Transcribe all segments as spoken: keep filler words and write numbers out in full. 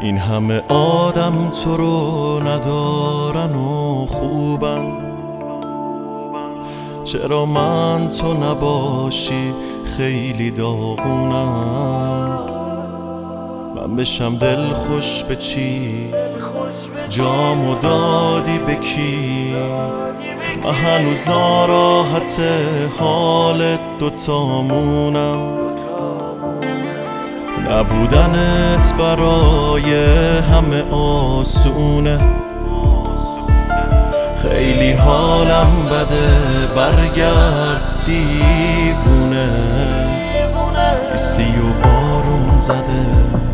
این همه آدم تو رو ندارن و خوبن، چرا من تو نباشی خیلی داغونم. من بشم دل خوش به چی، جامو دادی به کی؟ من هنوز ناراحت حال دوتامونم. نبودنت برای همه آسونه، خیلی حالم بده، برگرد دیوونه. ایستی و بارون زده،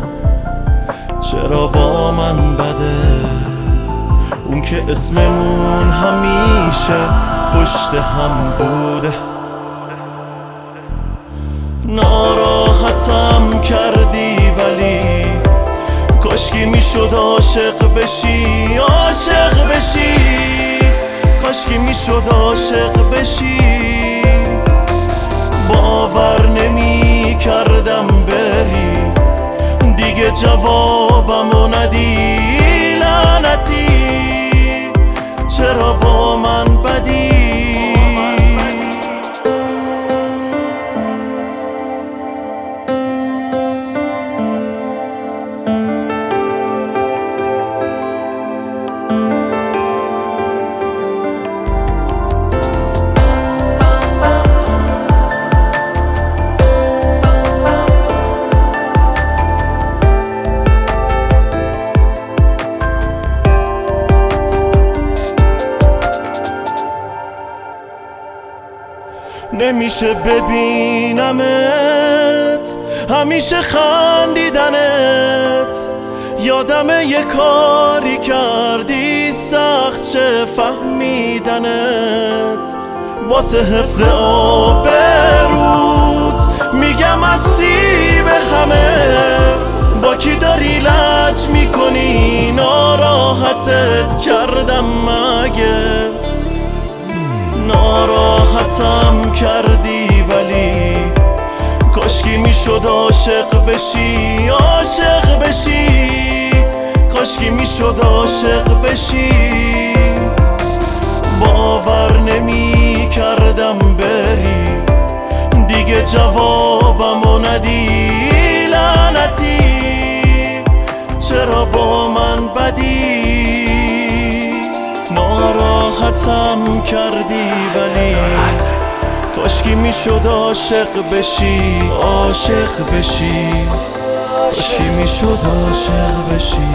چرا با من بده؟ اون که اسممون همیشه پشت هم بوده. ناراحتم کردی ولی کاشکی میشد عاشق بشی، عاشق بشی. کاشکی میشد عاشق بشی. باور نمی کردم بری، دیگه جوابمو ندی. لعنتی چرا با من بدی؟ نمیشه ببینمت همیشه خندیدنت. یادم یه کاری کردی سخت چه فهمیدنت. واسه حفظ آبروت میگم هستی به همه. با کی داری لج میکنی؟ ناراحتت کردم مگه؟ ناراحتم کردی ولی کاشکی میشد عاشق بشی، عاشق بشی. کاشکی میشد عاشق بشی. باور نمی کردم بری، دیگه جوابمو ندی. لعنتی چرا با من بدی؟ ناراحتم کردی ولی کاشکی میشد عاشق بشی، عاشق بشی. کاشکی میشد عاشق بشی.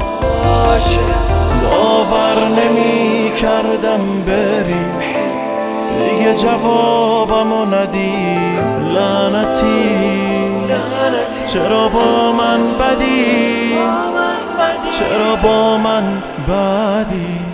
باور نمی کردم بری، دیگه جوابمو ندی. لعنتی چرا با من بدی؟ چرا با من بدی؟